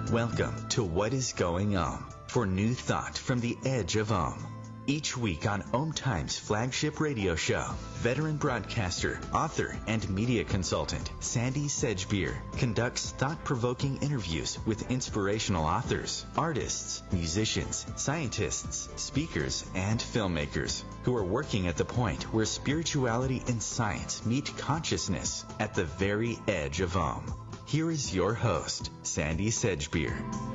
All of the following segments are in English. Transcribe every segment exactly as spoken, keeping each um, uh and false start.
Welcome to What is Going Om for new thought from the edge of Om. Each week on Om Times flagship radio show, veteran broadcaster, author, and media consultant Sandy Sedgbeer conducts thought-provoking interviews with inspirational authors, artists, musicians, scientists, speakers, and filmmakers who are working at the point where spirituality and science meet consciousness at the very edge of Om. Here is your host, Sandy Sedgbeer.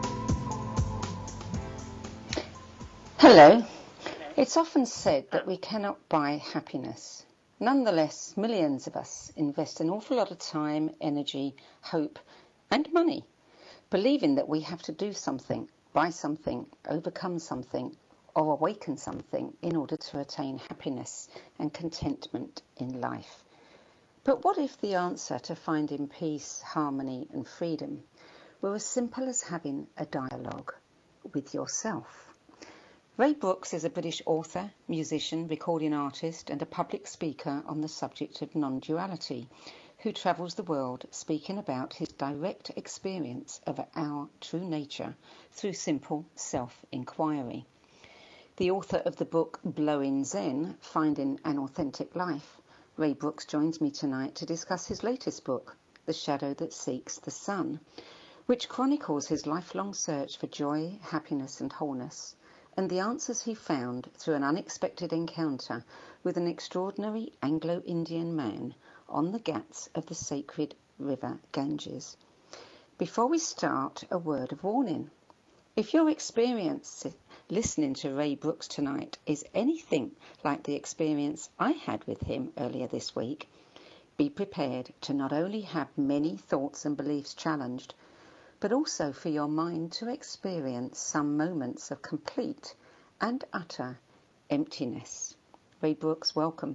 Hello. It's often said that we cannot buy happiness. Nonetheless, millions of us invest an awful lot of time, energy, hope, and money, believing that we have to do something, buy something, overcome something, or awaken something in order to attain happiness and contentment in life. But what if the answer to finding peace, harmony, and freedom were as simple as having a dialogue with yourself? Ray Brooks is a British author, musician, recording artist, and a public speaker on the subject of non-duality, who travels the world speaking about his direct experience of our true nature through simple self-inquiry. The author of the book Blowing Zen, Finding an Authentic Life, Ray Brooks joins me tonight to discuss his latest book, The Shadow That Seeks the Sun, which chronicles his lifelong search for joy, happiness, and wholeness, and the answers he found through an unexpected encounter with an extraordinary Anglo-Indian man on the ghats of the sacred river Ganges. Before we start, a word of warning. If your experience listening to Ray Brooks tonight is anything like the experience I had with him earlier this week, be prepared to not only have many thoughts and beliefs challenged, but also for your mind to experience some moments of complete and utter emptiness. Ray Brooks, welcome.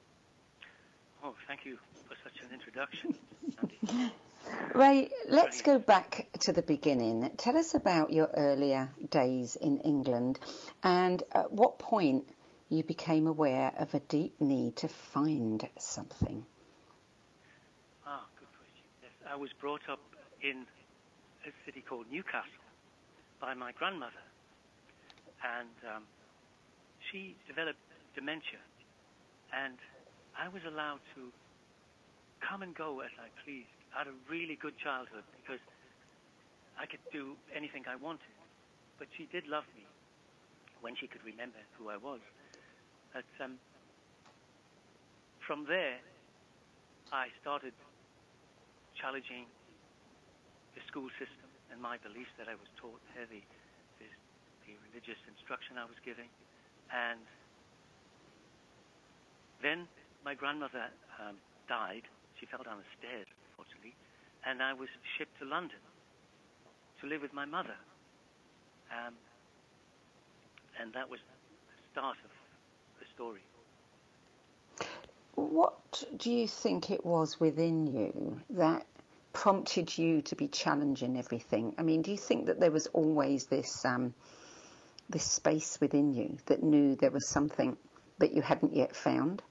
Oh, thank you for such an introduction. Ray, let's go back to the beginning. Tell us about your earlier days in England and at what point you became aware of a deep need to find something. Ah, good question. Yes, I was brought up in a city called Newcastle by my grandmother, and um, she developed dementia, and I was allowed to come and go as I pleased. I had a really good childhood because I could do anything I wanted, but she did love me when she could remember who I was. But um, from there, I started challenging the school system and my beliefs that I was taught there, the, the, the religious instruction I was giving. And then my grandmother um, died. She fell down the stairs, unfortunately, and I was shipped to London to live with my mother. Um, and that was the start of the story. What do you think it was within you that prompted you to be challenging everything? I mean, do you think that there was always this um, this space within you that knew there was something that you hadn't yet found?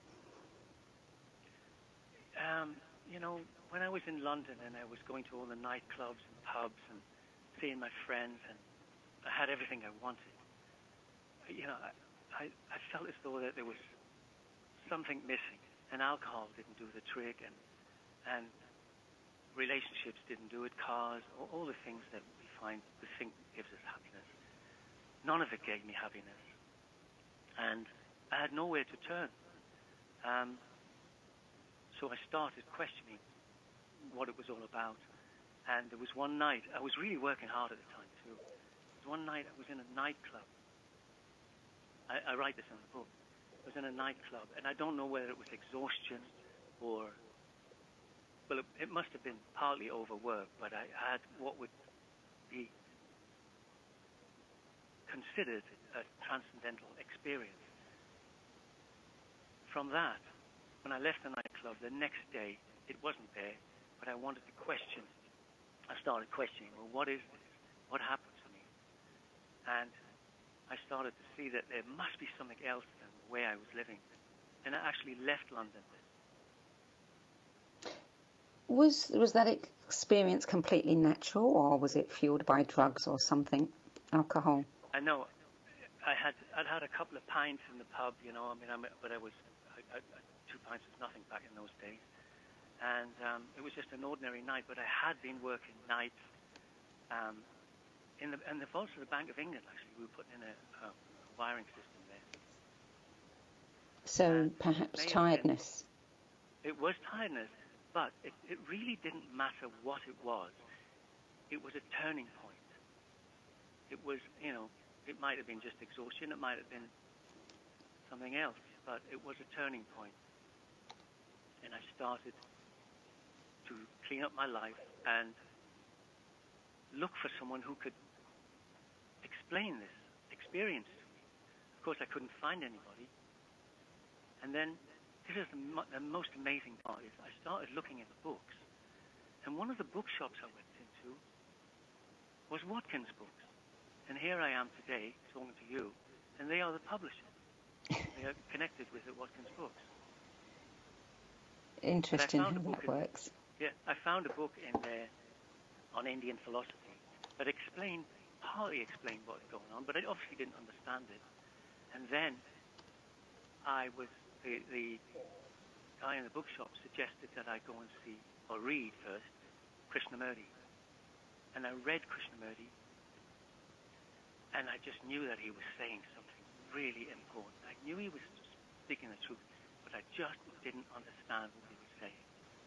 Um, you know, when I was in London and I was going to all the nightclubs and pubs and seeing my friends and I had everything I wanted, you know, I, I, I felt as though that there was something missing, and alcohol didn't do the trick, and and relationships didn't do it, cars, all, all the things that we find, we think gives us happiness. None of it gave me happiness. And I had nowhere to turn. Um, so I started questioning what it was all about. And there was one night, I was really working hard at the time too. There was one night I was in a nightclub. I, I write this in the book. I was in a nightclub, and I don't know whether it was exhaustion or Well, it, it must have been partly overwork, but I had what would be considered a transcendental experience. From that, when I left the nightclub, the next day, it wasn't there, but I wanted to question. I started questioning, well, what is this? What happened to me? And I started to see that there must be something else than the way I was living. And I actually left London. Was was that experience completely natural, or was it fueled by drugs or something, alcohol? I know. I had I'd had a couple of pints in the pub, you know. I mean, I'm, but I was I, I, two pints was nothing back in those days, and um, it was just an ordinary night. But I had been working nights um, in the in the vaults of the Bank of England. Actually, we were putting in a, a wiring system there. So And perhaps it tiredness. Been, it was tiredness, but it, it really didn't matter what it was. It was a turning point. It was, you know, it might have been just exhaustion, it might have been something else, but it was a turning point. And I started to clean up my life and look for someone who could explain this experience to me. Of course, I couldn't find anybody. And then, this is the, mo- the most amazing part, is I started looking at books. And one of the bookshops I went into was Watkins Books. And here I am today talking to you, and they are the publisher. They are connected with the Watkins Books. Interesting how that works. Yeah, I found a book in there on Indian philosophy that explained, partly explained what was going on, but I obviously didn't understand it. And then I was, the, the guy in the bookshop suggested that I go and see, or read first, Krishnamurti. And I read Krishnamurti, and I just knew that he was saying something really important. I knew he was speaking the truth, but I just didn't understand what he was saying.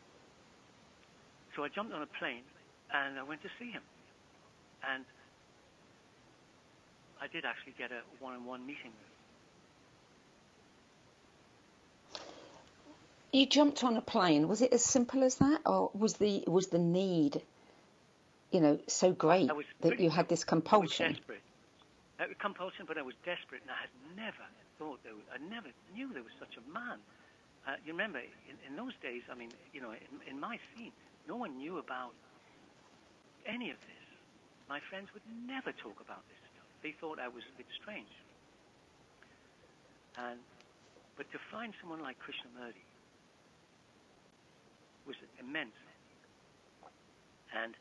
So I jumped on a plane, and I went to see him. And I did actually get a one-on-one meeting with him. You jumped on a plane. Was it as simple as that, or was the was the need, you know, so great that you had this compulsion? I was desperate. Uh, compulsion, but I was desperate, and I had never thought there was, I never knew there was such a man. Uh, you remember, in, in those days, I mean, you know, in, in my scene, no one knew about any of this. My friends would never talk about this stuff. They thought I was a bit strange. And, but to find someone like Krishnamurti was immense. And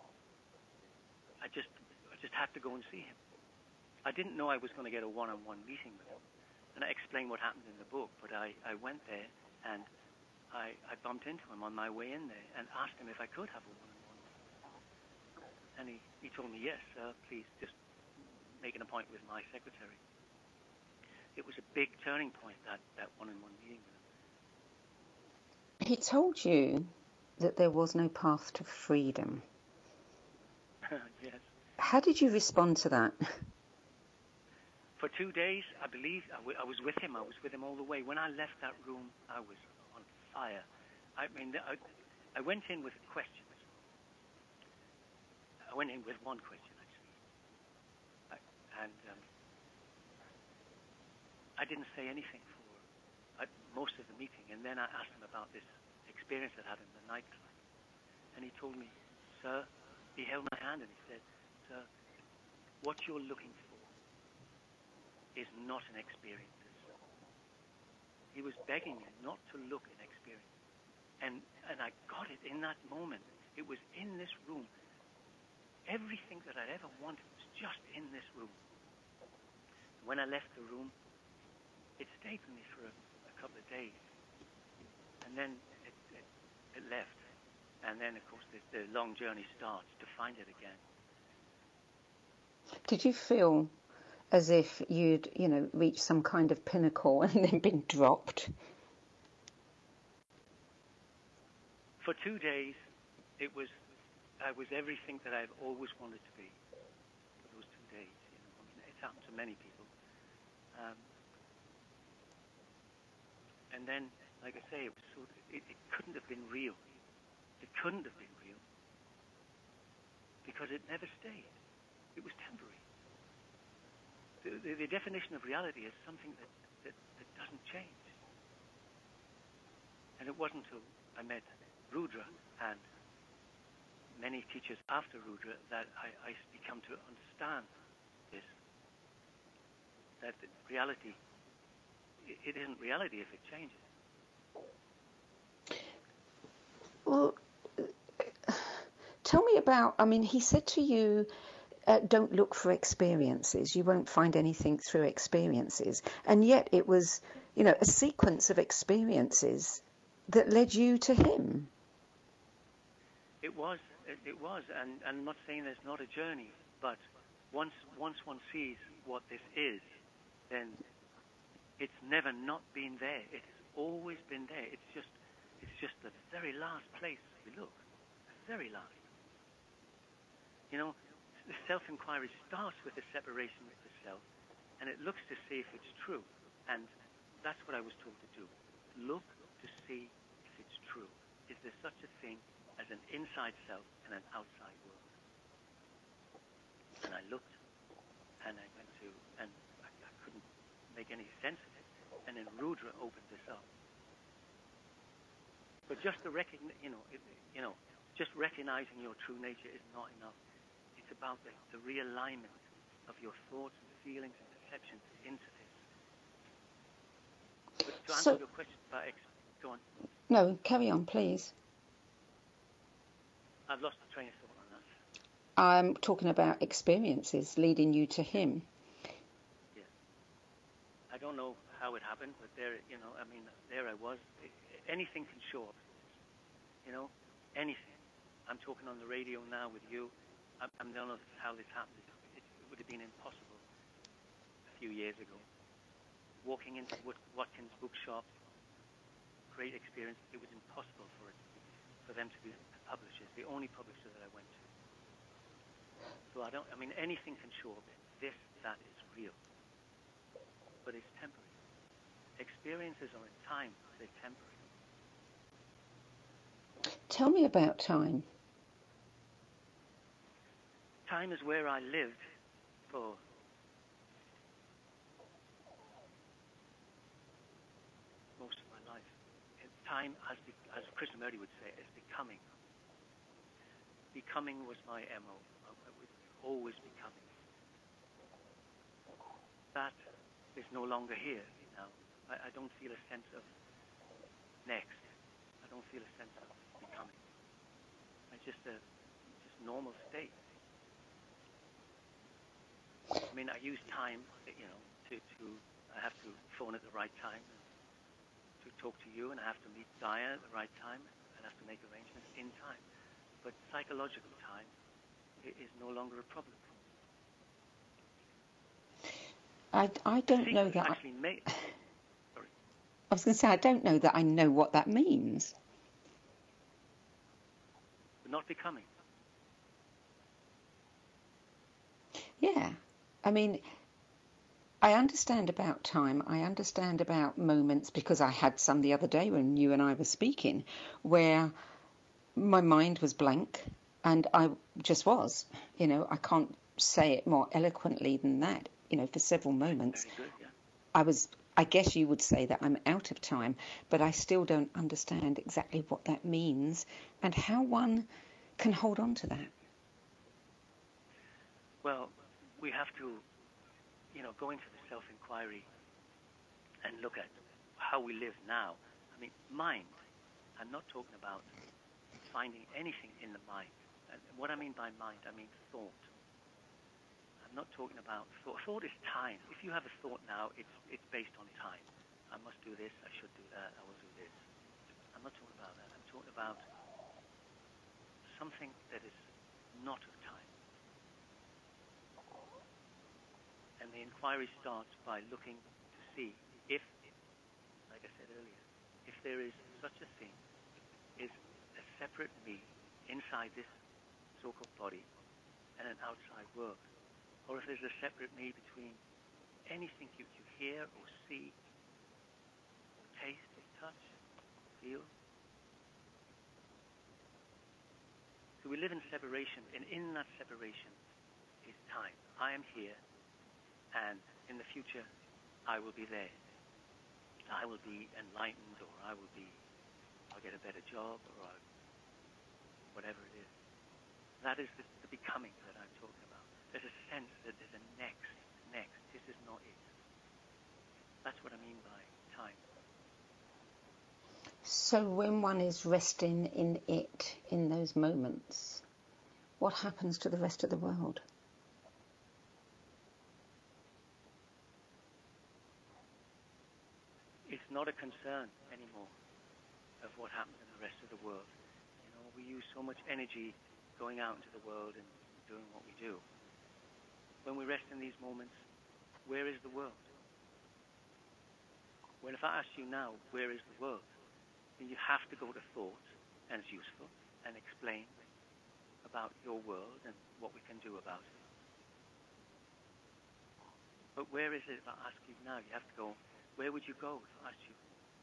I just, I just had to go and see him. I didn't know I was going to get a one-on-one meeting with him. And I explained what happened in the book, but I, I went there and I, I bumped into him on my way in there and asked him if I could have a one-on-one meeting. And he, he told me, yes, uh, please, just make an appointment with my secretary. It was a big turning point, that, that one-on-one meeting with him. He told you that there was no path to freedom. Yes. How did you respond to that? For two days, I believe, I, w- I was with him. I was with him all the way. When I left that room, I was on fire. I mean, I, I went in with questions. I went in with one question, actually. I, and um, I didn't say anything for uh, most of the meeting. And then I asked him about this experience I'd had in the nightclub. And he told me, sir, he held my hand and he said, sir, what you're looking for is not an experience. He was begging me not to look at experience. And and I got it in that moment. It was in this room. Everything that I'd ever wanted was just in this room. When I left the room, it stayed with me for a, a couple of days. And then it, it, it left. And then, of course, the, the long journey starts to find it again. Did you feel as if you'd, you know, reached some kind of pinnacle and then been dropped? For two days, it was, I was everything that I've always wanted to be. For those two days, you know, I mean, it's happened to many people. Um, and then, like I say, it was sort of, it, it couldn't have been real. It couldn't have been real because it never stayed. It was temporary. The, the, the definition of reality is something that, that, that doesn't change. And it wasn't until I met Rudra and many teachers after Rudra that I, I become to understand this. That the reality, it, it isn't reality if it changes. Well, tell me about, I mean, he said to you, uh, don't look for experiences. You won't find anything through experiences. And yet it was, you know, a sequence of experiences that led you to him. It was, it, it was, and, and I'm not saying there's not a journey, but once once one sees what this is, then it's never not been there. It has always been there. It's just, it's just the very last place we look, the very last. You know, the self-inquiry starts with the separation with the self, and it looks to see if it's true. And that's what I was told to do. Look to see if it's true. Is there such a thing as an inside self and an outside world? And I looked, and I went to, and I, I couldn't make any sense of it. And then Rudra opened this up. But just the recogni- you know, it, you know, just recognizing your true nature is not enough. It's about the, the realignment of your thoughts and feelings and perceptions into this. But to answer So, your question about ex- go on. no, carry on, please. I've lost the train of thought on that. I'm talking about experiences leading you to him. Yeah. I don't know how it happened, but there, you know, I mean, there I was. Anything can show up. You know, anything. I'm talking on the radio now with you. I, I don't know how this happened. It, it would have been impossible a few years ago. Walking into Wat- Watkins bookshop, great experience. It was impossible for it, for them to be publishers. The only publisher that I went to. So I don't. I mean, anything can show up. This, that is real, but it's temporary. Experiences are in time. They're temporary. Tell me about time. Time is where I lived for most of my life. And time, as, be, as Krishnamurti would say, is becoming. Becoming was my M O. I was always becoming. That is no longer here now. I, I don't feel a sense of next. I don't feel a sense of becoming. It's just a just normal state. I mean, I use time, you know, to, to I have to phone at the right time to talk to you, and I have to meet Diane at the right time, and I have to make arrangements in time. But psychological time is no longer a problem. I, I don't know that. Actually I, made, sorry. I was going to say, I don't know that I know what that means. But not becoming. Yeah. I mean, I understand about time. I understand about moments, because I had some the other day when you and I were speaking, where my mind was blank and I just was. You know, I can't say it more eloquently than that. You know, for several moments, Very good, yeah. I was, I guess you would say that I'm out of time, but I still don't understand exactly what that means and how one can hold on to that. Well, we have to, you know, go into the self-inquiry and look at how we live now. I mean, mind. I'm not talking about finding anything in the mind. And what I mean by mind, I mean thought. I'm not talking about thought. Thought is time. If you have a thought now, it's it's based on time. I must do this, I should do that, I will do this. I'm not talking about that. I'm talking about something that is not of time. And the inquiry starts by looking to see if, like I said earlier, if there is such a thing as a separate me inside this so-called body and an outside world. Or if there's a separate me between anything you, you hear or see, or taste or touch, feel. So we live in separation, and in that separation is time. I am here, and in the future, I will be there. I will be enlightened, or I will be, I'll get a better job, or I'll, whatever it is. That is the, the becoming that I'm talking about. There's a sense that there's a next, next. This is not it. That's what I mean by time. So when one is resting in it, in those moments, what happens to the rest of the world? It's not a concern anymore of what happens in the rest of the world. You know, we use so much energy going out into the world and doing what we do. When we rest in these moments, where is the world? Well, if I ask you now, where is the world? Then you have to go to thought, and it's useful, and explain about your world and what we can do about it. But where is it, if I ask you now, you have to go, where would you go if I asked you?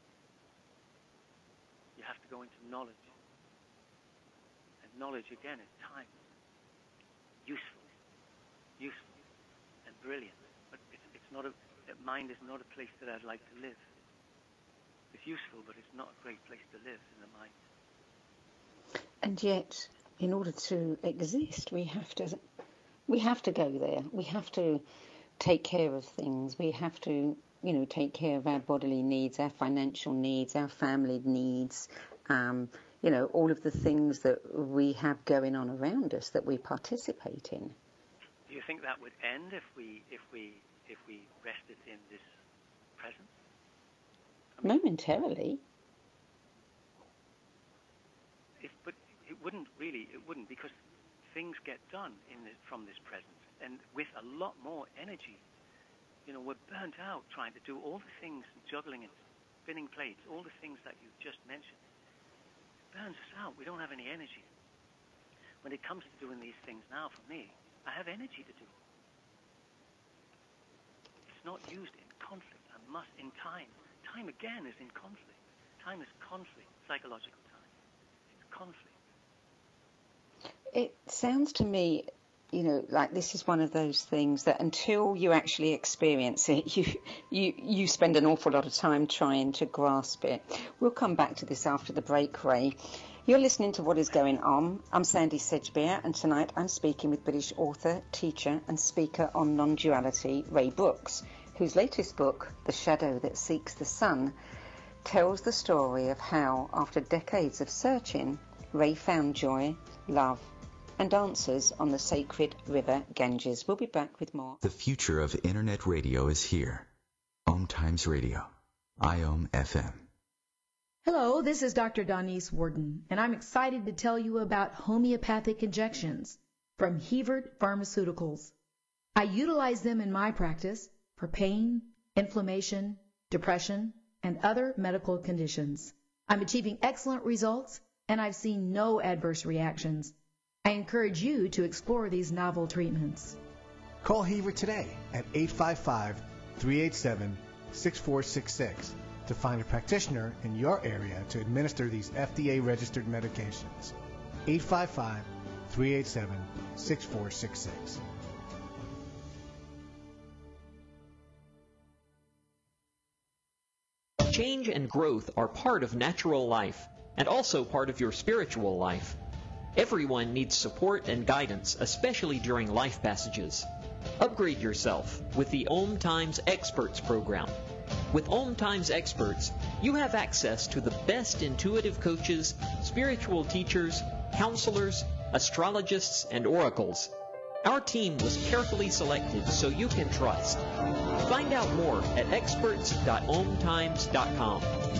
You have to go into knowledge. And knowledge, again, is time. Useful. Useful. And brilliant. But it's, it's not a, mind is not a place that I'd like to live. It's useful, but it's not a great place to live in the mind. And yet, in order to exist, we have to, we have to go there. We have to take care of things. We have to, you know, take care of our bodily needs, our financial needs, our family needs, um, you know, all of the things that we have going on around us that we participate in. Do you think that would end if we, if we, if we rested in this present? I mean, momentarily. If, but it wouldn't really, it wouldn't, because things get done in this, from this present, and with a lot more energy. You know, we're burnt out trying to do all the things, juggling and spinning plates, all the things that you just mentioned. It burns us out. We don't have any energy. When it comes to doing these things now, for me, I have energy to do. It's not used in conflict. I must, in time. Time, again, is in conflict. Time is conflict, psychological time. It's conflict. It sounds to me, you know, like this is one of those things that until you actually experience it, you you you spend an awful lot of time trying to grasp it. We'll come back to this after the break, Ray. You're listening to What Is Going On. I'm Sandy Sedgbeer, and tonight I'm speaking with British author, teacher and speaker on non-duality, Ray Brooks, whose latest book, The Shadow That Seeks the Sun, tells the story of how, after decades of searching, Ray found joy, love, and answers on the sacred river Ganges. We'll be back with more. The future of internet radio is here. Om Times Radio, I O M F M. Hello, this is Doctor Donice Warden, and I'm excited to tell you about homeopathic injections from Hevert Pharmaceuticals. I utilize them in my practice for pain, inflammation, depression, and other medical conditions. I'm achieving excellent results, and I've seen no adverse reactions. I encourage you to explore these novel treatments. Call Hevert today at eight five five, three eight seven, six four six six to find a practitioner in your area to administer these F D A-registered medications. eight five five, three eight seven, six four six six. Change and growth are part of natural life and also part of your spiritual life. Everyone needs support and guidance, especially during life passages. Upgrade yourself with the Om Times Experts program. With Om Times Experts, you have access to the best intuitive coaches, spiritual teachers, counselors, astrologists, and oracles. Our team was carefully selected so you can trust. Find out more at experts dot om times dot com.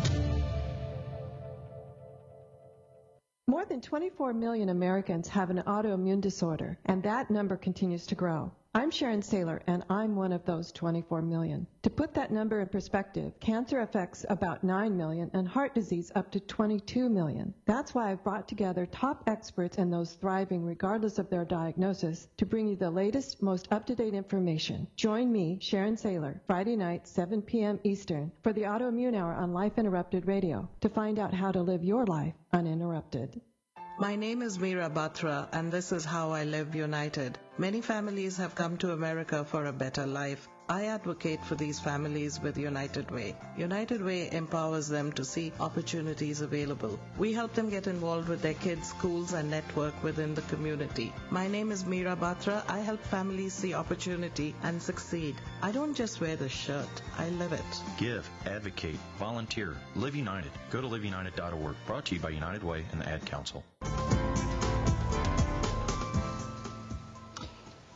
More than twenty-four million Americans have an autoimmune disorder, and that number continues to grow. I'm Sharon Saylor, and I'm one of those twenty-four million. To put that number in perspective, cancer affects about nine million and heart disease up to twenty-two million. That's why I've brought together top experts and those thriving regardless of their diagnosis to bring you the latest, most up-to-date information. Join me, Sharon Saylor, Friday night, seven p.m. Eastern, for the Autoimmune Hour on Life Interrupted Radio to find out how to live your life uninterrupted. My name is Meera Batra, and this is How I Live United. Many families have come to America for a better life. I advocate for these families with United Way. United Way empowers them to see opportunities available. We help them get involved with their kids' schools and network within the community. My name is Meera Batra. I help families see opportunity and succeed. I don't just wear the shirt, I live it. Give, advocate, volunteer. Live United. Go to live united dot org. Brought to you by United Way and the Ad Council.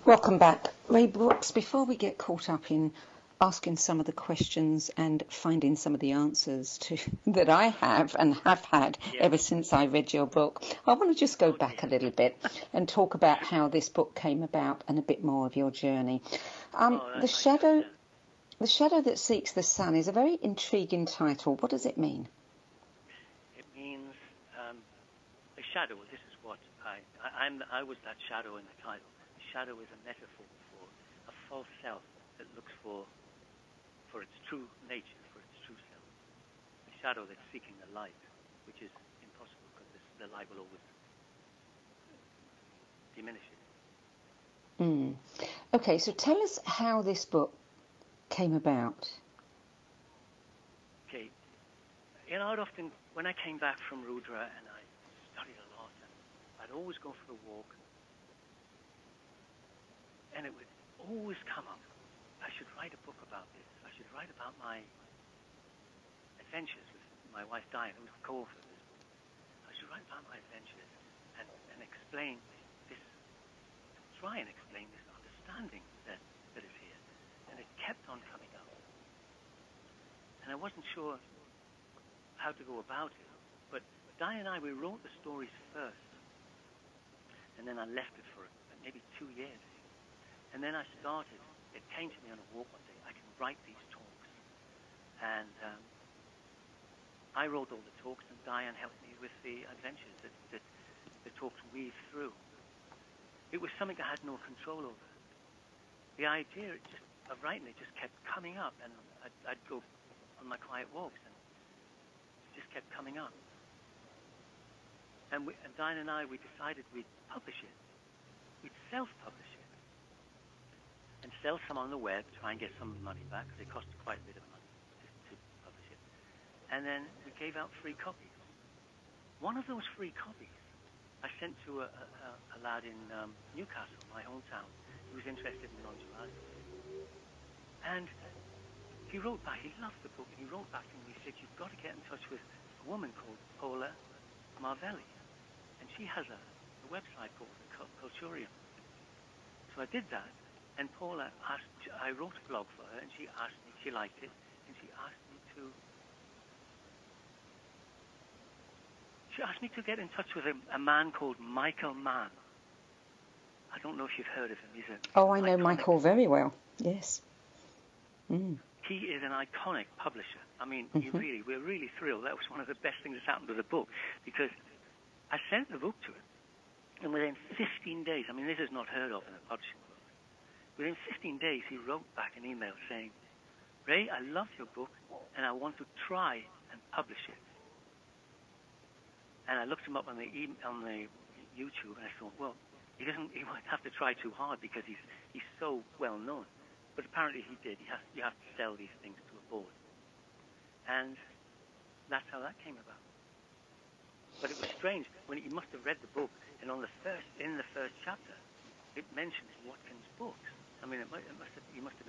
Welcome back. Ray Brooks, before we get caught up in asking some of the questions and finding some of the answers to that I have and have had yeah. ever since I read your book, I want to just go oh, back yeah. a little bit and talk about how this book came about and a bit more of your journey. Um, oh, the shadow, the shadow that seeks the sun is a very intriguing title. What does it mean? It means um, a shadow. This is what I, I I'm. I was that shadow in the title. Shadow is a metaphor for a false self that looks for for its true nature, for its true self. A shadow that's seeking the light, which is impossible because this, the light will always diminish it. Mm. Okay, so tell us how this book came about. Okay, you know, I'd often, when I came back from Rudra and I studied a lot, and I'd always go for a walk. And it would always come up, I should write a book about this. I should write about my adventures with my wife Diane, who was the co-author of this book. I should write about my adventures and, and explain this, try and explain this understanding that, that is here. And it kept on coming up. And I wasn't sure how to go about it. But Diane and I, we wrote the stories first. And then I left it for maybe two years. And then I started, it came to me on a walk one day, I can write these talks. And um, I wrote all the talks, and Diane helped me with the adventures that, that the talks weave through. It was something I had no control over. The idea it just, of writing it just kept coming up, and I'd, I'd go on my quiet walks, and it just kept coming up. And, we, and Diane and I, we decided we'd publish it. We'd self-publish it. And sell some on the web, try and get some money back, because it cost quite a bit of money to, to publish it. And then we gave out free copies. One of those free copies I sent to a, a, a lad in um, Newcastle, my hometown, who was interested in non-duality. And he wrote back, he loved the book, and he wrote back to me, he said, you've got to get in touch with a woman called Paula Marvelli. And she has a, a website called the Culturium. So I did that. And Paula asked, I wrote a blog for her, and she asked me, she liked it, and she asked me to, she asked me to get in touch with a, a man called Michael Mann. I don't know if you've heard of him. He's a Oh, I know iconic, Michael very well, yes. Mm. He is an iconic publisher. I mean, mm-hmm. you really, we're really thrilled. That was one of the best things that's happened to the book, because I sent the book to him, and within fifteen days, I mean, this is not heard of in the publishing world. Within fifteen days, he wrote back an email saying, Ray, I love your book, and I want to try and publish it. And I looked him up on the e- on the YouTube, and I thought, well, he doesn't, he won't have to try too hard because he's he's so well known. But apparently he did. He has, you have to sell these things to a board. And that's how that came about. But it was strange. When he must have read the book, and on the first, in the first chapter, it mentions Watkins' books. I mean, it, might, it must have, you must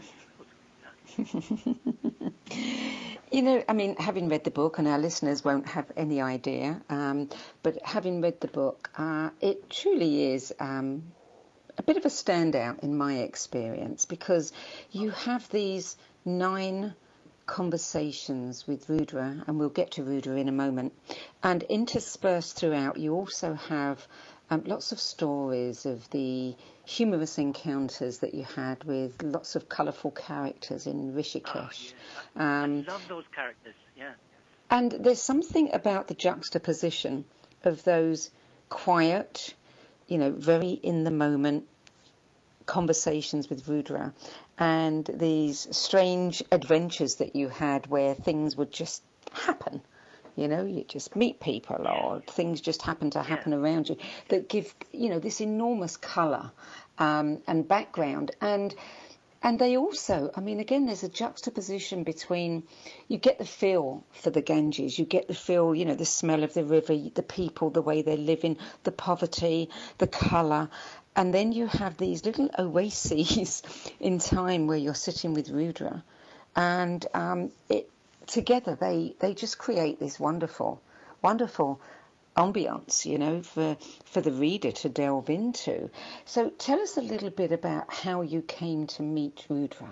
have been thrilled to read that. You know, I mean, having read the book, and our listeners won't have any idea, um, but having read the book, uh, it truly is um, a bit of a standout in my experience, because you have these nine conversations with Rudra, and we'll get to Rudra in a moment, and interspersed throughout you also have um, lots of stories of the humorous encounters that you had with lots of colourful characters in Rishikesh. Oh, yeah. um, I love those characters, yeah. And there's something about the juxtaposition of those quiet, you know, very in the moment conversations with Rudra, and these strange adventures that you had where things would just happen. You know, you just meet people, or things just happen to happen yeah. around you that give, you know, this enormous colour um, and background. And and they also, I mean, again, there's a juxtaposition between, you get the feel for the Ganges, you get the feel, you know, the smell of the river, the people, the way they're living, the poverty, the colour. And then you have these little oases in time where you're sitting with Rudra. And um, it together they, they just create this wonderful, wonderful ambiance, you know, for, for the reader to delve into. So tell us a little bit about how you came to meet Rudra.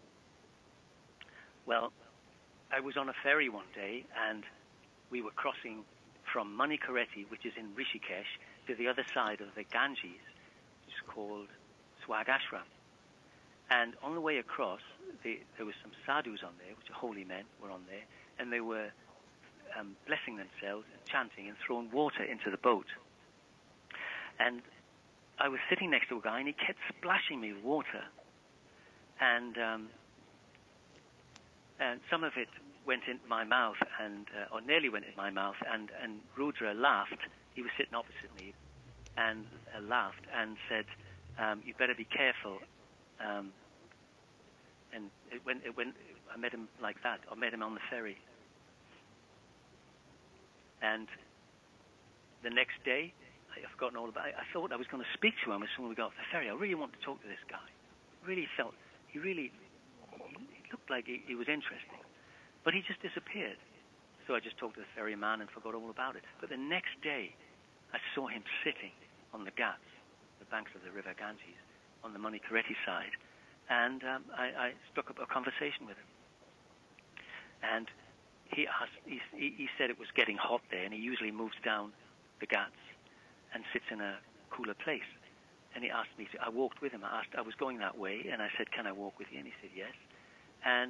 Well, I was on a ferry one day, and we were crossing from Manikareti, which is in Rishikesh, to the other side of the Ganges, which is called Swag Ashram. And on the way across, the, there were some sadhus on there, which are holy men, were on there, and they were um, blessing themselves and chanting and throwing water into the boat. And I was sitting next to a guy, and he kept splashing me with water. And um, and some of it went into my mouth, and uh, or nearly went into my mouth, and, and Rudra laughed. He was sitting opposite me, and uh, laughed and said, um, "You better be careful." Um, and it went, it went, I met him like that. I met him on the ferry. And the next day, I've forgotten all about it. I thought I was going to speak to him as soon as we got off the ferry. I really wanted to talk to this guy. Really felt, he really, he looked like he, he was interesting. But he just disappeared. So I just talked to the ferryman and forgot all about it. But the next day, I saw him sitting on the Ghats, the banks of the river Ganges, on the Manikareti side. And um, I, I struck up a conversation with him. And he asked, he, he said it was getting hot there, and he usually moves down the Ghats and sits in a cooler place. And he asked me, to, I walked with him. I asked, I was going that way, and I said, "Can I walk with you?" And he said, "Yes." And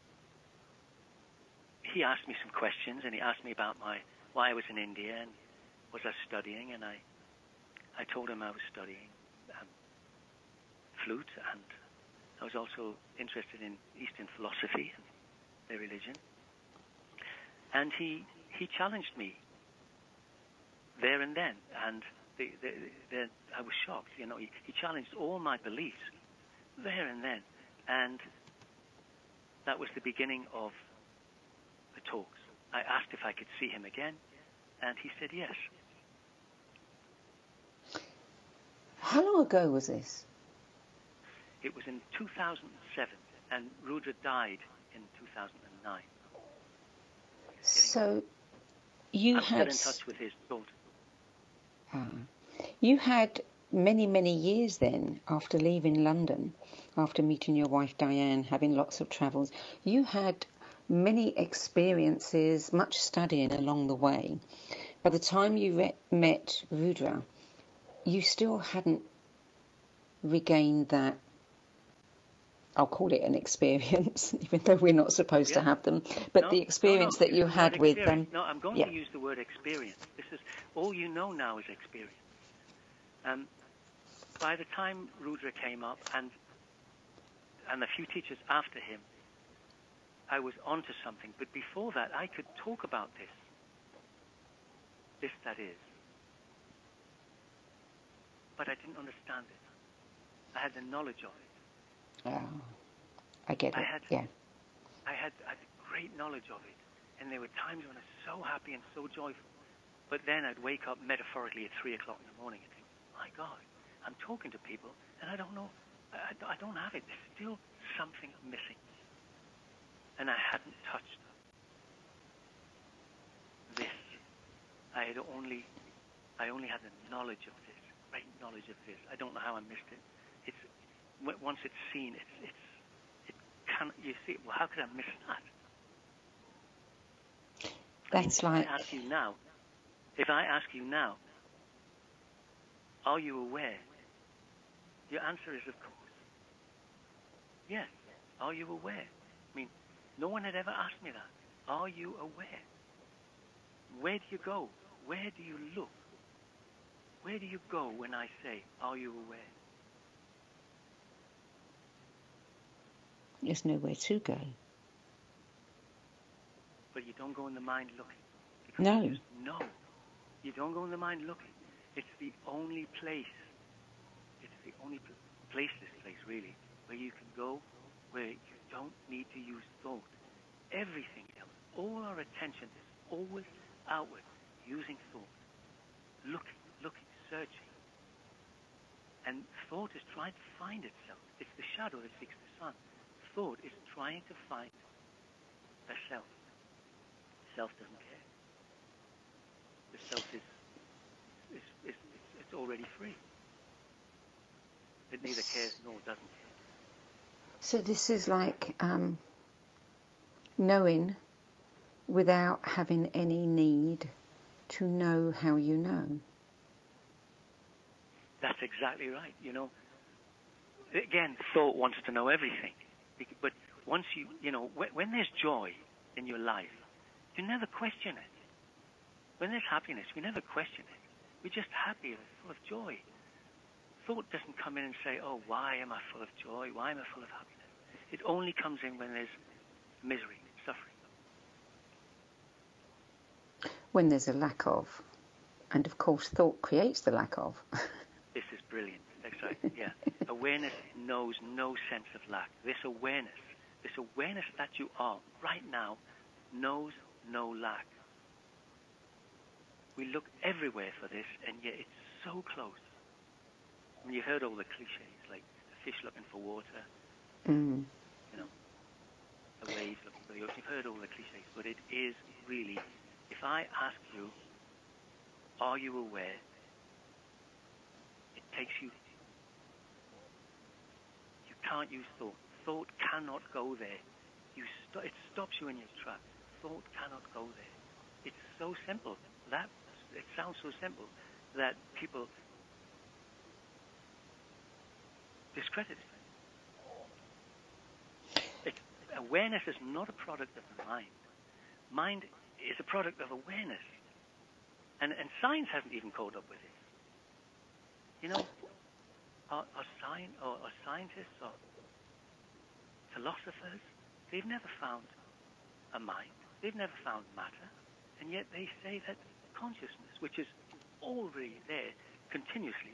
he asked me some questions, and he asked me about my why I was in India and was I studying, and I I told him I was studying um, flute, and I was also interested in Eastern philosophy and their religion. And he he challenged me there and then, and the, the, the, I was shocked. You know, he, he challenged all my beliefs there and then, and that was the beginning of the talks. I asked if I could see him again, and he said yes. How long ago was this? It was in two thousand seven, and Rudra died in two thousand nine. So you I'm had... still in touch with his daughter. Uh, you had many, many years then, after leaving London, after meeting your wife Diane, having lots of travels, you had many experiences, much studying along the way. By the time you re- met Rudra, you still hadn't regained that, I'll call it an experience, even though we're not supposed yeah. to have them, but no, the experience no, no, that you had with them. No, I'm going yeah. to use the word experience. This is all you know now is experience. Um, by the time Rudra came up, and and a few teachers after him, I was onto something. But before that, I could talk about this. This, that is. But I didn't understand it. I had the knowledge of it. Oh, I get it, I had, yeah. I had, I had great knowledge of it. And there were times when I was so happy and so joyful. But then I'd wake up metaphorically at three o'clock in the morning and think, my God, I'm talking to people and I don't know, I, I don't have it. There's still something missing. And I hadn't touched this. I had only, I only had the knowledge of this, great knowledge of this. I don't know how I missed it. It's, once it's seen, it's, it's, it can, you see, well, how could I miss that? That's I mean, like... If I ask you now, if I ask you now, are you aware? Your answer is, of course. Yes. Are you aware? I mean, no one had ever asked me that. Are you aware? Where do you go? Where do you look? Where do you go when I say, are you aware? There's nowhere to go. But you don't go in the mind looking. No. You just know. You don't go in the mind looking. It's the only place. It's the only pl- place, this place really, where you can go, where you don't need to use thought. Everything else, all our attention is always outward, using thought. Looking, looking, searching. And thought is trying to find itself. It's the shadow that seeks the sun. Thought is trying to find the self. Self doesn't care. The self is, is, is, is it's already free. It neither cares nor doesn't care. So this is like um, knowing without having any need to know how you know. That's exactly right. You know, again, thought wants to know everything. But once you, you know, when, when there's joy in your life, you never question it. When there's happiness, we never question it. We're just happy and full of joy. Thought doesn't come in and say, oh, why am I full of joy? Why am I full of happiness? It only comes in when there's misery, suffering. When there's a lack of. And of course, thought creates the lack of. This is brilliant. That's right, yeah. Awareness knows no sense of lack. This awareness, this awareness that you are right now knows no lack. We look everywhere for this, and yet it's so close. I mean, you've heard all the cliches, like the fish looking for water, Mm. you know, the waves looking for the ocean. You've heard all the cliches, but it is really, if I ask you, are you aware? It takes you, you can't use thought. Thought cannot go there. You st- it stops you in your tracks. Thought cannot go there. It's so simple. That it sounds so simple that people discredit it. it. Awareness is not a product of the mind. Mind is a product of awareness. And, and science hasn't even caught up with it. You know, our, our, sci- or, our scientists or philosophers, they've never found a mind. They've never found matter. And yet they say that consciousness, which is already there continuously.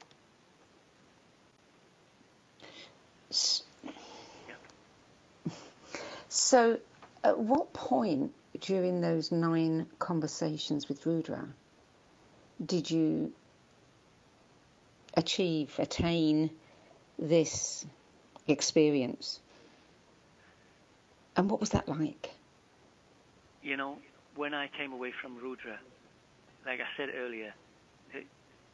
Yeah. So at what point during those nine conversations with Rudra did you achieve, attain this experience? And what was that like? You know, when I came away from Rudra, like I said earlier, it,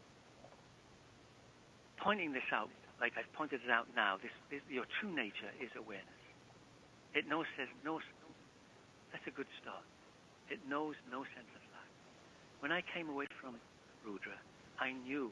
pointing this out, like I've pointed it out now, this, this your true nature is awareness. It knows, says, knows, that's a good start. It knows no sense of lack. When I came away from Rudra, I knew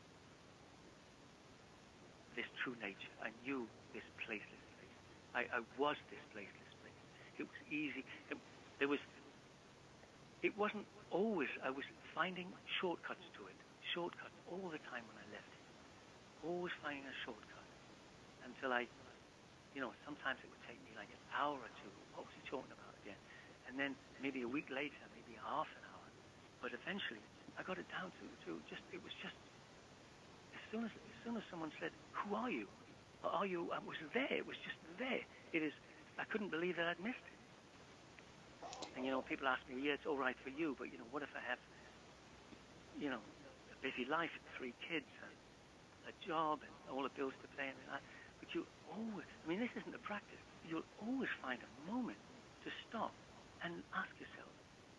this true nature. I knew this placeless place. I, I was this placeless place. It was easy. It, there was, it wasn't always, I was finding shortcuts to it. Shortcuts all the time when I left it. Always finding a shortcut until I, you know, sometimes it would take me like an hour or two. What was he talking about again? And then maybe a week later, maybe half an hour. But eventually, I got it down to, to just, it was just, as soon as, as soon as someone said, who are you? Or are you, I was there. It was just there. It is, I couldn't believe that I'd missed it. And, you know, people ask me, yeah, it's all right for you, but, you know, what if I have, you know, a busy life, three kids, and a job, and all the bills to pay, and that. But you always, I mean, this isn't a practice. You'll always find a moment to stop and ask yourself,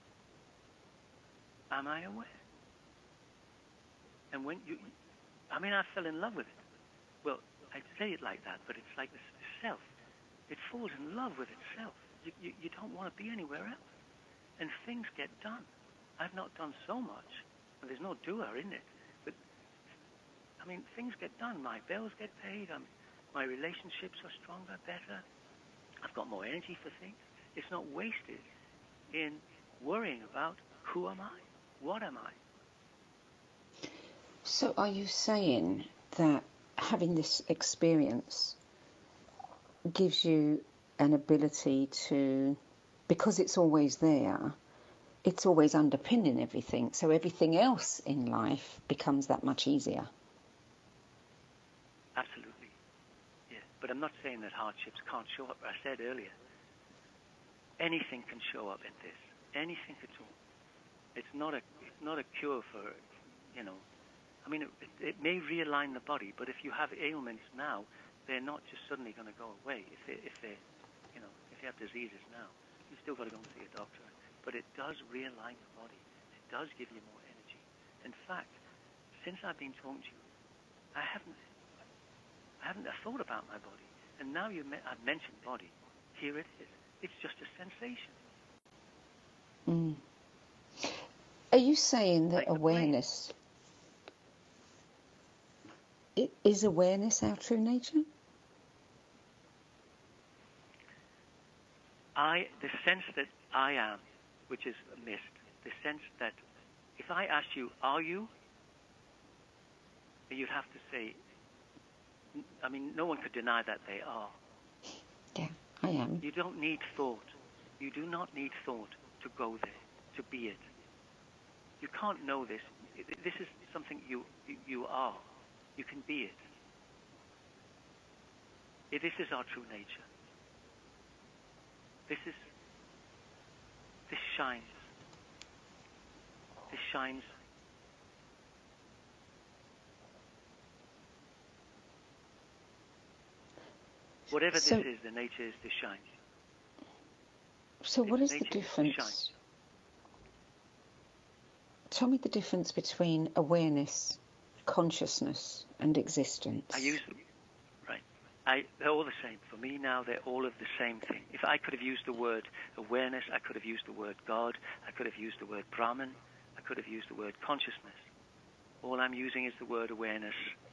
am I aware? And when you, I mean, I fell in love with it. Well, I'd say it like that, but it's like the self. It falls in love with itself. You, you, you don't want to be anywhere else. And things get done. I've not done so much, and there's no doer in it. But, I mean, things get done. My bills get paid. I'm, my relationships are stronger, better. I've got more energy for things. It's not wasted in worrying about who am I? What am I? So are you saying that having this experience gives you an ability to, because it's always there, it's always underpinning everything, so everything else in life becomes that much easier? Absolutely, yeah. But I'm not saying that hardships can't show up. I said earlier, anything can show up in this. Anything at all. It's not a, it's not a cure for, you know, I mean, it, it may realign the body, but if you have ailments now, they're not just suddenly going to go away. If they, if they, you know, if you have diseases now, you still got to go and see a doctor. But it does realign the body. It does give you more energy. In fact, since I've been talking to you, I haven't, I haven't thought about my body. And now you me- I've mentioned body. Here it is. It's just a sensation. Mm. Are you saying that Like the awareness, i- is awareness our true nature? I, the sense that I am, which is a mist, the sense that if I ask you, are you? You'd have to say, I mean, no one could deny that they are. Yeah, I am. You don't need thought. You do not need thought to go there, to be it. You can't know this. This is something you you are. You can be it. This is our true nature. This is, this shines. This shines. Whatever So- this is, the nature is this shines. So what Its is the nature is to difference? shine. Tell me the difference between awareness, consciousness, and existence. I use them, right? I, they're all the same. For me now, they're all of the same thing. If I could have used the word awareness, I could have used the word God, I could have used the word Brahman, I could have used the word consciousness. All I'm using is the word awareness.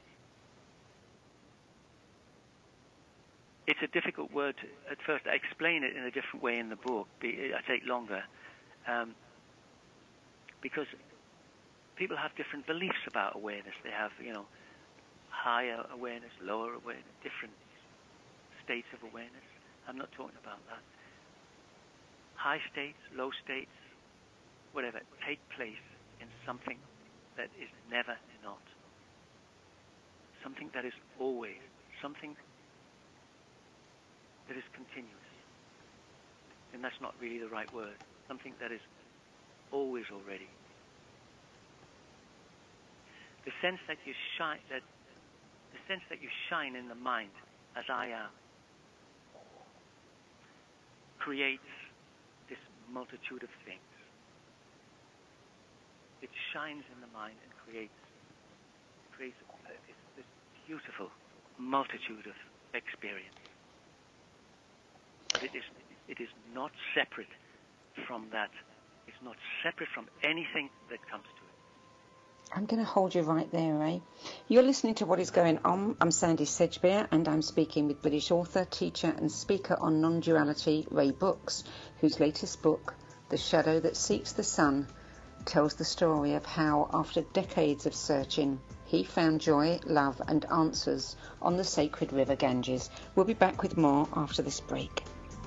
It's a difficult word to, at first. I explain it in a different way in the book. I take longer. Um, because people have different beliefs about awareness. They have, you know, higher awareness, lower awareness, different states of awareness. I'm not talking about that. High states, low states, whatever, take place in something that is never not. Something that is always, something that is continuous. And that's not really the right word. Something that is always already. The sense that you shine, that the sense that you shine in the mind, as I am, creates this multitude of things. It shines in the mind and creates creates uh, this, this beautiful multitude of experience. But it is it is not separate from that. It's not separate from anything that comes to it. I'm going to hold you right there, Ray. You're listening to What Is Going On. I'm Sandy Sedgbeer, and I'm speaking with British author, teacher and speaker on non-duality, Ray Brooks, whose latest book, The Shadow That Seeks the Sun, tells the story of how, after decades of searching, he found joy, love and answers on the sacred river Ganges. We'll be back with more after this break.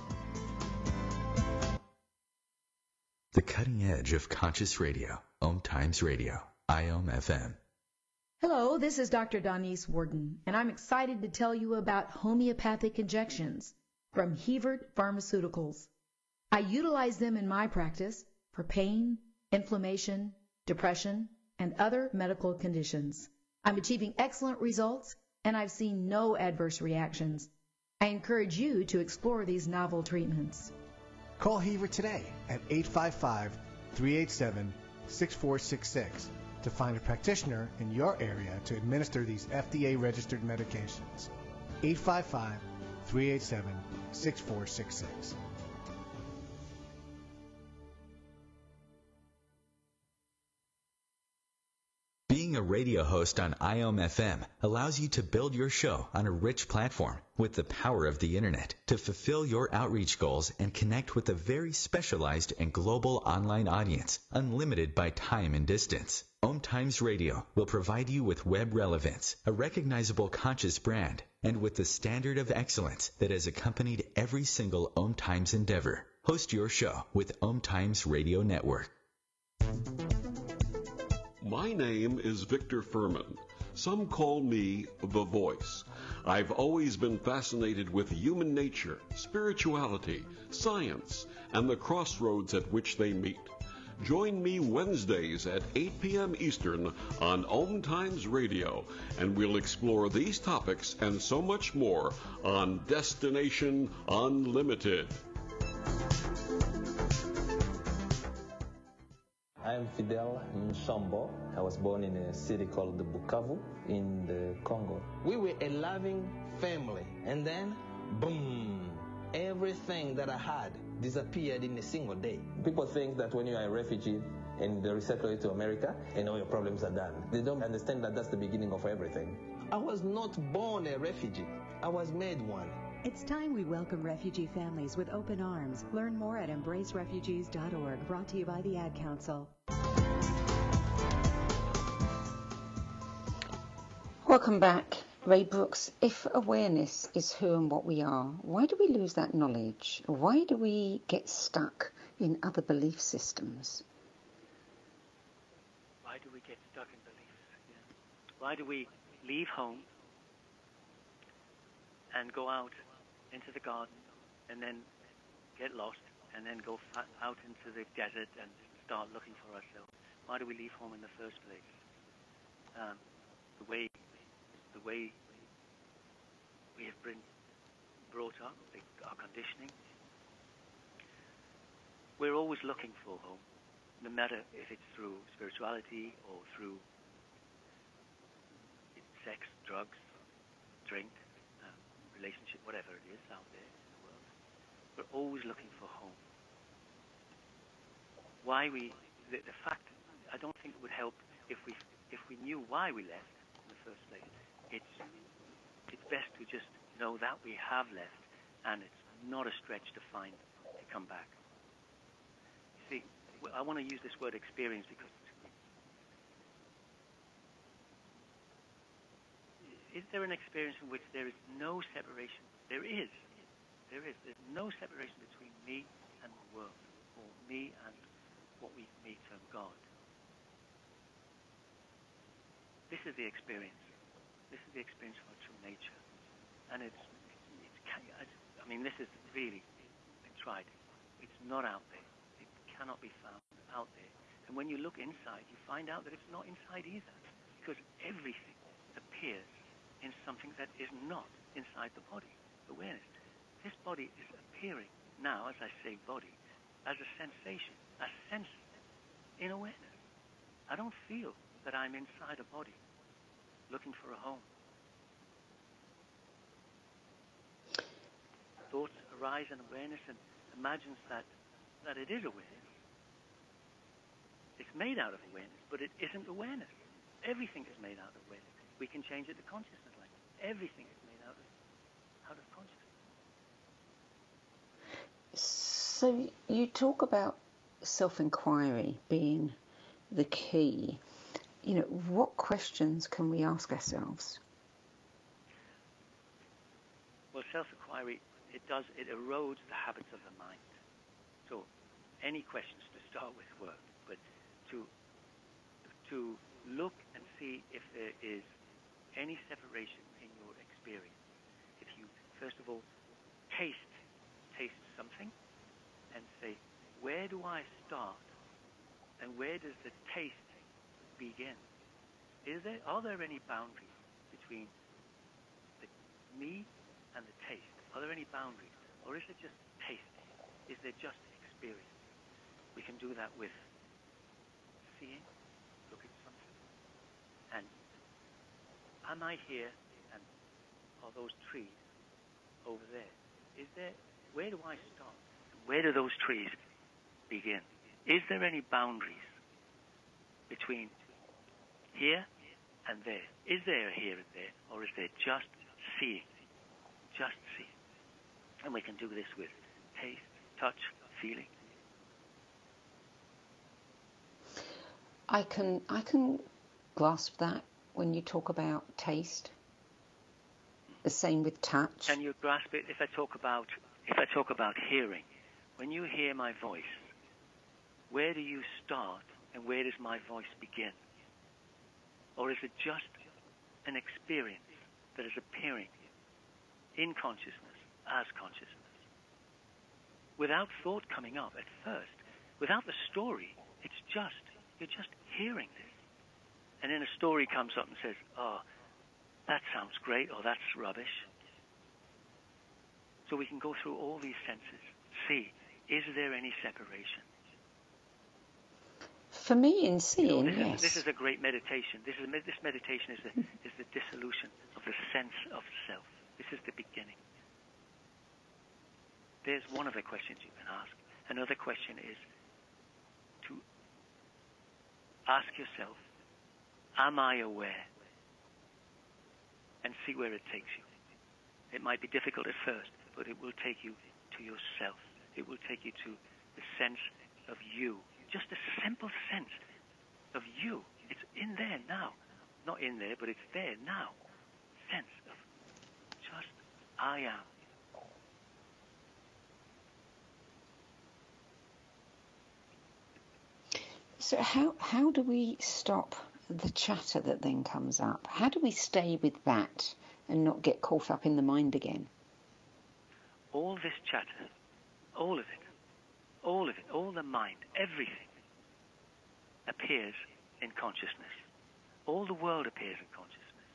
The cutting edge of conscious radio, Om Times Radio, I O M F M. Hello, this is Doctor Donnice Warden, and I'm excited to tell you about homeopathic injections from Hevert Pharmaceuticals. I utilize them in my practice for pain, inflammation, depression, and other medical conditions. I'm achieving excellent results, and I've seen no adverse reactions. I encourage you to explore these novel treatments. Call Hevert today at eight five five, three eight seven, six four six six to find a practitioner in your area to administer these F D A-registered medications. eight five five, three eight seven, six four six six. Being a radio host on I O M F M allows you to build your show on a rich platform with the power of the internet to fulfill your outreach goals and connect with a very specialized and global online audience, unlimited by time and distance. Om Times Radio will provide you with web relevance, a recognizable conscious brand, and with the standard of excellence that has accompanied every single Om Times endeavor. Host your show with Om Times Radio Network. My name is Victor Furman. Some call me The Voice. I've always been fascinated with human nature, spirituality, science, and the crossroads at which they meet. Join me Wednesdays at eight p.m. Eastern on Om Times Radio, and we'll explore these topics and so much more on Destination Unlimited. I am Fidel Nshambo. I was born in a city called Bukavu in the Congo. We were a loving family, and then, boom, everything that I had disappeared in a single day. People think that when you are a refugee and they resettle you to America, and all your problems are done. They don't understand that that's the beginning of everything. I was not born a refugee. I was made one. It's time we welcome refugee families with open arms. Learn more at embrace refugees dot org, brought to you by the Ad Council. Welcome back. Ray Brooks, if awareness is who and what we are, why do we lose that knowledge? Why do we get stuck in other belief systems? Why do we get stuck in beliefs? Yeah. Why do we leave home and go out into the garden and then get lost and then go fa- out into the desert and start looking for ourselves? Why do we leave home in the first place? Um, the way the way we have been brought up, the, our conditioning. We're always looking for home, no matter if it's through spirituality or through sex, drugs, drink, um, relationship, whatever it is out there in the world. We're always looking for home. Why we, the, the fact, I don't think it would help if we if we knew why we left in the first place. It's it's best to just know that we have left, and it's not a stretch to find to come back. You see, I want to use this word experience because is there an experience in which there is no separation? There is. There is. There's no separation between me and the world, or me and what we may term God. This is the experience. This is the experience of our true nature. And it's, it's I mean, this is really been tried. It's not out there. It cannot be found out there. And when you look inside, you find out that it's not inside either, because everything appears in something that is not inside the body, awareness. This body is appearing now, as I say body, as a sensation, a sense in awareness. I don't feel that I'm inside a body looking for a home. Thoughts arise in awareness and imagines that, that it is awareness. It's made out of awareness, but it isn't awareness. Everything is made out of awareness. We can change it to consciousness like everything is made out of out of consciousness. So you talk about self-inquiry being the key. You know, what questions can we ask ourselves? Well, self-inquiry, it does, it erodes the habits of the mind. So any questions to start with work, but to to look and see if there is any separation in your experience. If you, first of all, taste, taste something and say, where do I start and where does the taste begin? Is there, are there any boundaries between the, me and the taste? Are there any boundaries? Or is it just taste? Is there just experience? We can do that with seeing, look at something, and am I here and are those trees over there? Is there, where do I start? Where do those trees begin? Is there any boundaries between here and there? Is there a here and there? Or is there just seeing? Just seeing. And we can do this with taste, touch, feeling. I can I can grasp that when you talk about taste. The same with touch. Can you grasp it if I talk about if I talk about hearing? When you hear my voice, where do you start and where does my voice begin? Or is it just an experience that is appearing in consciousness as consciousness? Without thought coming up at first, without the story, it's just, you're just hearing this. And then a story comes up and says, oh, that sounds great, or that's rubbish. So we can go through all these senses, see, is there any separation? For me, in seeing, you know, this, yes. is, this is a great meditation. This is this meditation is the is the dissolution of the sense of self. This is the beginning. There's one of the questions you can ask. Another question is to ask yourself, am I aware? And see where it takes you. It might be difficult at first, but it will take you to yourself. It will take you to the sense of you. Just a simple sense of you. It's in there now. Not in there, but it's there now. Sense of just I am. So how how do we stop the chatter that then comes up? How do we stay with that and not get caught up in the mind again? All this chatter, all of it, all of it, all the mind, everything appears in consciousness. All the world appears in consciousness.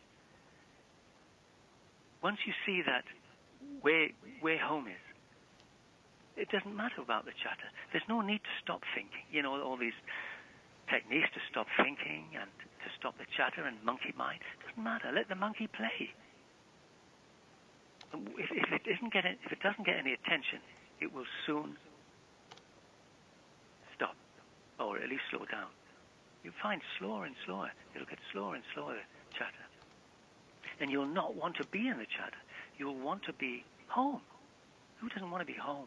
Once you see that where where home is, it doesn't matter about the chatter. There's no need to stop thinking. You know, all these techniques to stop thinking and to stop the chatter and monkey mind. It doesn't matter. Let the monkey play. If, if it isn't getting, if it doesn't get any attention, it will soon stop, or at least slow down. You find slower and slower. It'll get slower and slower, the chatter. And you'll not want to be in the chatter. You'll want to be home. Who doesn't want to be home?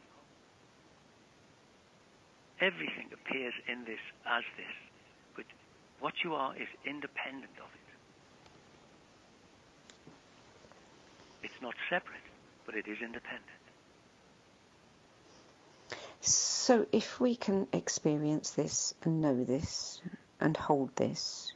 Everything appears in this as this, but what you are is independent of it. It's not separate, but it is independent. So if we can experience this and know this and hold this,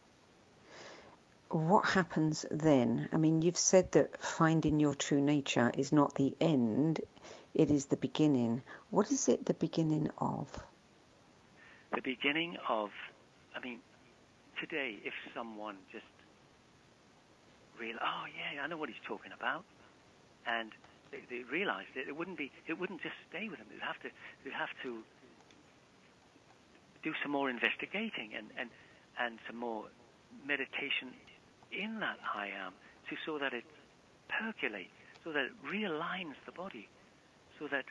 what happens then? I mean, you've said that finding your true nature is not the end, it is the beginning. What is it the beginning of? The beginning of, I mean, today, if someone just real, oh yeah, I know what he's talking about, and they, they realized it, it wouldn't be, it wouldn't just stay with them. They'd have to, they'd have to do some more investigating and and and some more meditation in that I am, to so that it percolates, so that it realigns the body, so that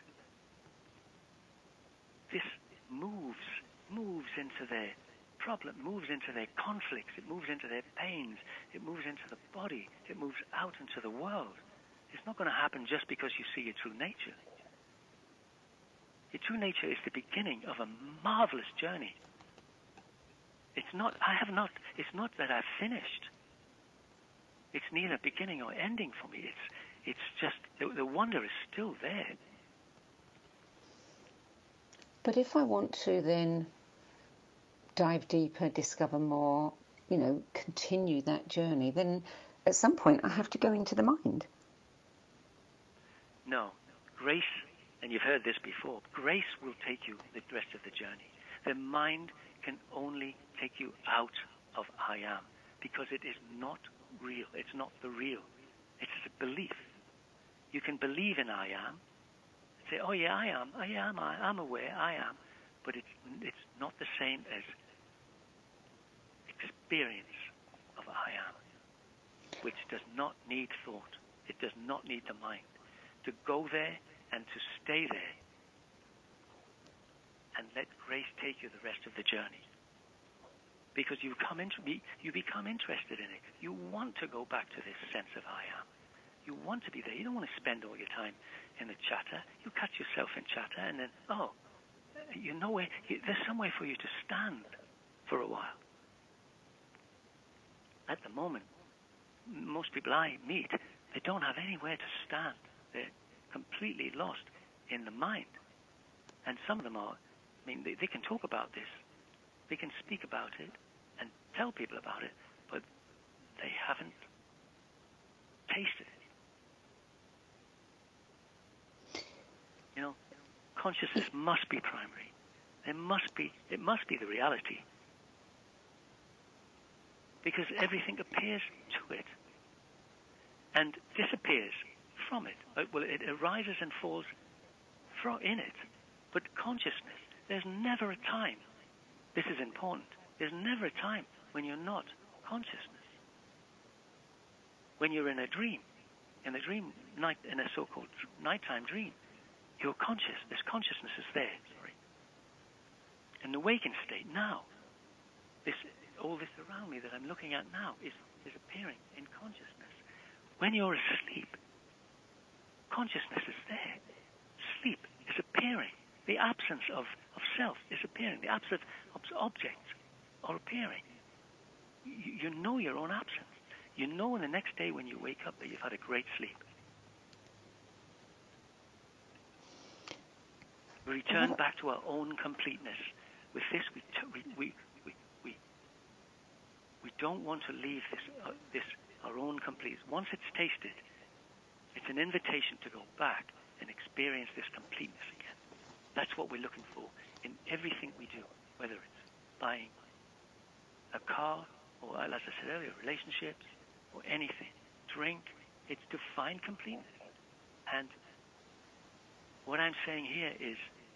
this moves, moves into their problem, moves into their conflicts, it moves into their pains, it moves into the body, it moves out into the world. It's not going to happen just because you see your true nature. Your true nature is the beginning of a marvelous journey. It's not, I have not, it's not that I've finished. It's neither beginning or ending for me. It's, it's just, the, the wonder is still there. But if I want to then dive deeper, discover more, you know, continue that journey, then at some point I have to go into the mind. No. Grace, and you've heard this before, grace will take you the rest of the journey. The mind can only take you out of I am, because it is not real. It's not the real. It's a belief. You can believe in I am, say, oh yeah, I am, I am, I am aware, I am, but it's it's not the same as experience of I am, which does not need thought. It does not need the mind. To go there and to stay there and let grace take you the rest of the journey. Because you come into, you become interested in it. You want to go back to this sense of I am. You want to be there. You don't want to spend all your time in the chatter. You catch yourself in chatter and then, oh, you know where, there's somewhere for you to stand for a while. At the moment, most people I meet, they don't have anywhere to stand. They're completely lost in the mind. And some of them are, I mean, they, they can talk about this. They can speak about it and tell people about it, but they haven't tasted it. You know, consciousness must be primary. There must be, it must be the reality. Because everything appears to it and disappears from it. Well, it arises and falls from in it. But consciousness, there's never a time This is important. There's never a time when you're not consciousness. When you're in a dream, in a dream night, in a so-called nighttime dream, you're conscious. This consciousness is there. Sorry. In the waking state now, this all this around me that I'm looking at now is is appearing in consciousness. When you're asleep, consciousness is there. Sleep is appearing. The absence of, of self is appearing. The absence of objects are appearing. You, you know your own absence. You know in the next day when you wake up that you've had a great sleep. We return back to our own completeness. With this, we we we we we, we don't want to leave this uh, this our own completeness. Once it's tasted, it's an invitation to go back and experience this completeness again. That's what we're looking for in everything we do, whether it's buying a car or, as I said earlier, relationships or anything, drink. It's to find completeness. And what I'm saying here is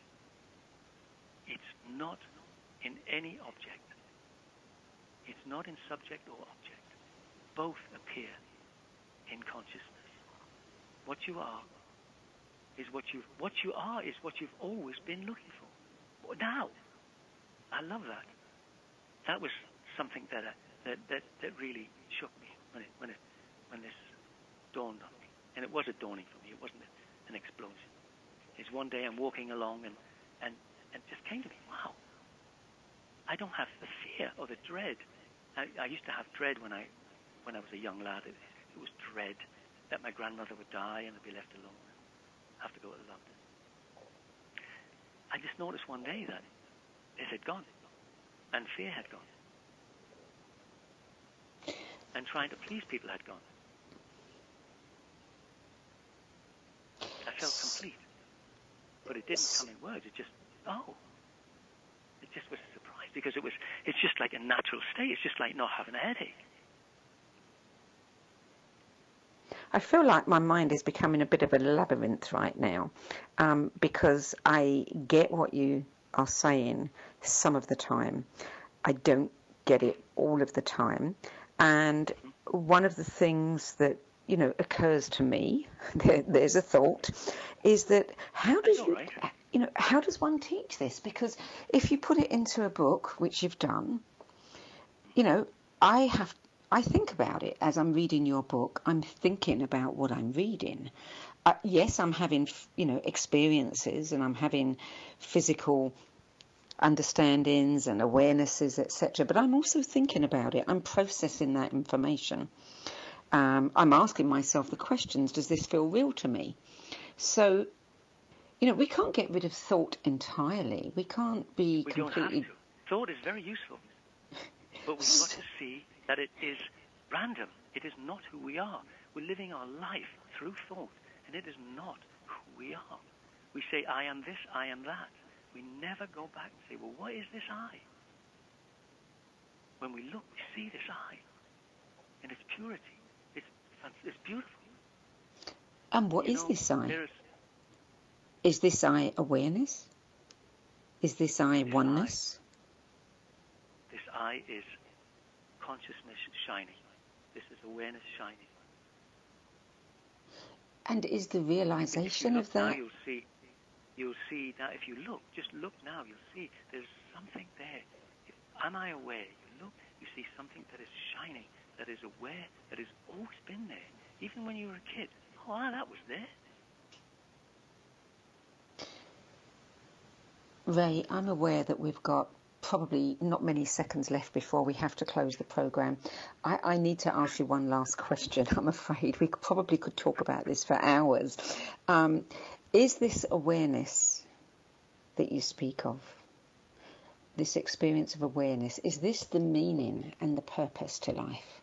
it's not in any object. It's not in subject or object. Both appear in consciousness. What you are is what you what you are is what you've always been looking for. Now, I love that. That was something that uh, that, that that really shook me when it when it when this dawned on me, and it was a dawning for me. It wasn't an explosion. It's one day I'm walking along and and and it just came to me. Wow, I don't have the fear or the dread. I, I used to have dread when I when I was a young lad. It, it was dread that my grandmother would die and I'd be left alone. Have to go to London. I just noticed one day that it had gone, and fear had gone, and trying to please people had gone. I felt complete, but it didn't come in words. It just, oh, it just was a surprise because it was. It's just like a natural state. It's just like not having a headache. I feel like my mind is becoming a bit of a labyrinth right now, um, because I get what you are saying some of the time. I don't get it all of the time. And one of the things that, you know, occurs to me, there, there's a thought, is that how does you, you know, how does one teach this? Because if you put it into a book, which you've done, you know, I have I think about it as I'm reading your book. I'm thinking about what I'm reading. Uh, yes, I'm having, you know, experiences and I'm having physical understandings and awarenesses, et cetera. But I'm also thinking about it. I'm processing that information. Um, I'm asking myself the questions, does this feel real to me? So, you know, we can't get rid of thought entirely. We can't be we completely... don't have to. Thought is very useful. But we've got to see that it is random. It is not who we are. We're living our life through thought, and it is not who we are. We say, I am this, I am that. We never go back and say, well, what is this I? When we look, we see this I in its purity. It's, it's beautiful. And what you is know, this I? Is, is this I awareness? Is this I this oneness? I, this I is consciousness shining. This is awareness shining. And is the realization of that... Now you'll see, you'll see now if you look, just look now, you'll see there's something there. If, am I aware? You look, you see something that is shining, that is aware, that has always been there. Even when you were a kid. Oh, ah, that was there. Ray, I'm aware that we've got probably not many seconds left before we have to close the program. I, I need to ask you one last question, I'm afraid. We probably could talk about this for hours. Um, is this awareness that you speak of, this experience of awareness, is this the meaning and the purpose to life?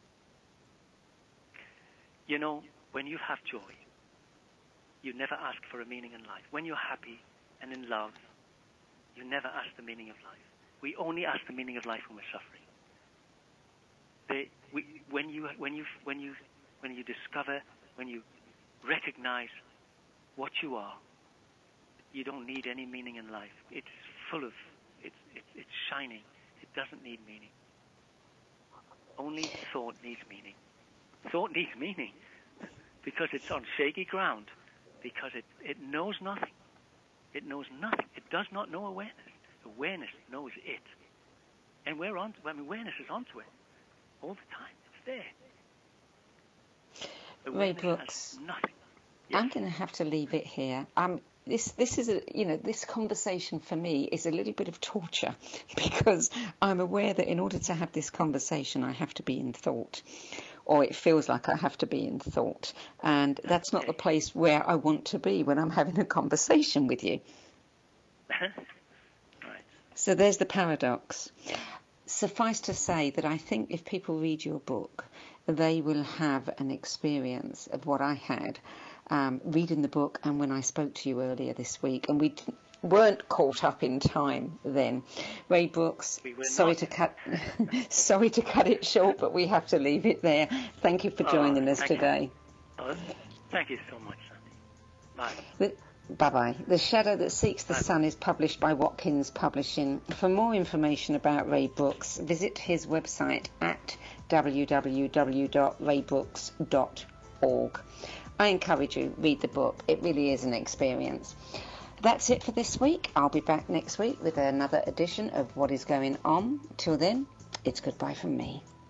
You know, when you have joy, you never ask for a meaning in life. When you're happy and in love, you never ask the meaning of life. We only ask the meaning of life when we're suffering. They, we, when you when you when you when you discover, when you recognize what you are, you don't need any meaning in life. It's full of, it's it's, it's shining. doesn't need meaning. Only thought needs meaning. Thought needs meaning because it's on shaky ground, because it, it knows nothing. It knows nothing. It does not know awareness. Awareness knows it. And we're on, I mean, awareness is onto it all the time. It's there. Ray Brooks, nothing. Yes. I'm going to have to leave it here. Um, this, this is a, you know, this conversation for me is a little bit of torture because I'm aware that in order to have this conversation, I have to be in thought, or it feels like I have to be in thought, and that's not the place where I want to be when I'm having a conversation with you. Right. So there's the paradox. Suffice to say that I think if people read your book, they will have an experience of what I had um, reading the book and when I spoke to you earlier this week, and we weren't caught up in time then. Ray Brooks, we sorry not. to cut sorry to cut it short, but we have to leave it there. Thank you for joining oh, us today. You. Oh, thank you so much, Sandy. Bye. The, Bye-bye. The Shadow That Seeks the Sun is published by Watkins Publishing. For more information about Ray Brooks, visit his website at w w w dot ray brooks dot org. I encourage you, read the book. It really is an experience. That's it for this week. I'll be back next week with another edition of What Is Going On. Till then, it's goodbye from me.